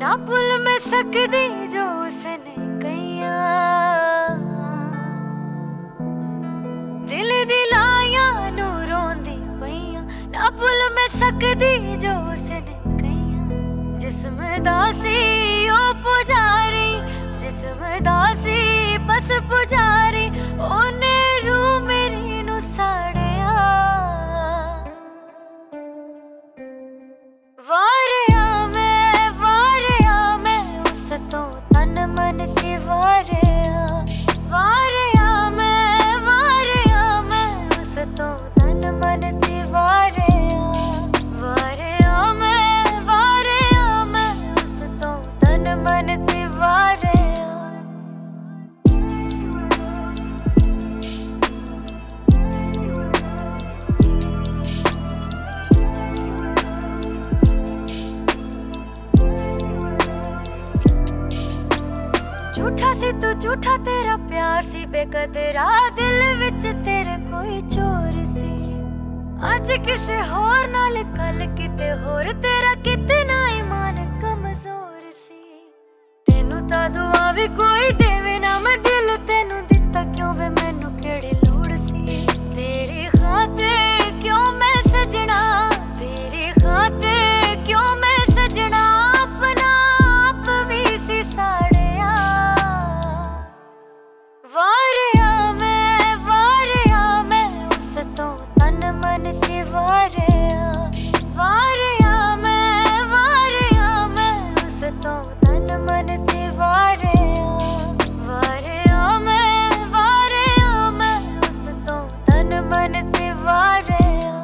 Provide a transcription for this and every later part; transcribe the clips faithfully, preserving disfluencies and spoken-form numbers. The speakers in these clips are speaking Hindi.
ना भुल मैं सकदी जो उसने कहिया, दिल दी लायां नू रोंदी पईयां। ना भुल मैं सकदी जो उसने कहिया, जिस्म दा सी ओ पुजारी, जिस्म दा सी बस पुजारी, ओने रूह मेरी नू साड़िया। वारिया मैं वारिया मैं उस तो तन मन से वारिया, वारिया मैं वारिया मैं उस तो तन मन से वारिया, वारिया मैं वारिया मैं उस तो तन मन से वारिया। झूठा सी तू झूठा तेरा प्यार सी बेकदरा, दिल विच तेरे कोई चोर सी। अज किसे होर नाल कल किते होर, तेरा कितना ईमान कमजोर सी। तेनू तां दुआ भी कोई देवे ना, मैं दिल तेनू दिता क्यों वे मैनू केड़ी लोड़ सी। तेरी खातिर क्यों मैं सजना, तेरी खातिर क्यों मैं सजना, अपना आप भी सी साड़िया। वारिया मैं वारिया मैं उस तो तन मन से वारिया, वारिया मैं वारिया मैं उस तो तन मन से वारिया, वारिया मैं वारिया मैं उस तो तन मन से वारिया।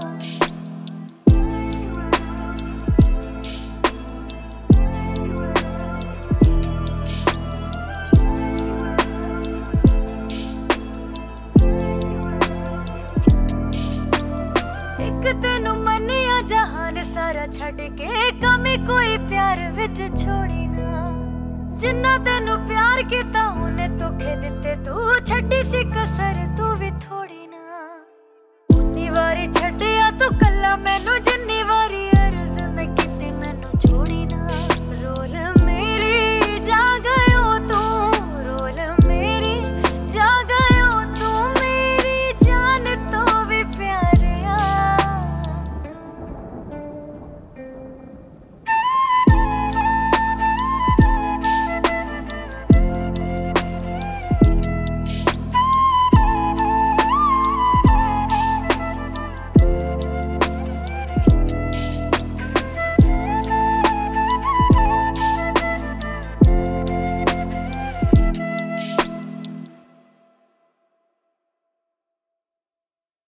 एक तेनू मनिया जहान सारा छड़ के, कमी कोई प्यार विच छोड़ी ना। जिन्ना तेनू प्यार किता उन्हें धोखे दिते, तू छड्डी सी कसर तू भी थोड़ी